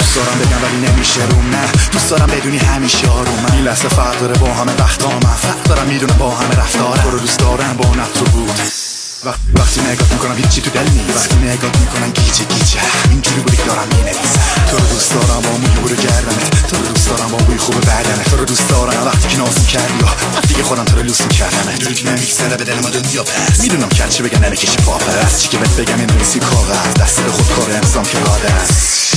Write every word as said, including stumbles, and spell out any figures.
دوست دارم بگم ولی نمیشه روم، نه دوست دارم بدونی همیشه آرومم. این لحظه فرق داره با همه وقتام، فرق دارم میدونم با همه رفتارم. تو رو دوست دارم با نفت و بود. وقتی نگاه میکنم هیچی تو دل نیست، وقتی نگاه میکنم گیجه گیجه اینجوری بودی دارم مینویسم. تو رو دوست دارم با موی برو گردنت، تو رو دوست دارم با بوی خوب بدنت، تو رو دوست دارم وقتی که نازم کردی و وقتی که خودم تو رو لوس میکردم. جوری که نمیگذره به دل ما دنیا پس میدونم کرد چی بگن نمیکشی پاپس، چی که بهت بگم این نیستی کاغذ، دست به خود کار انسان که قادر است.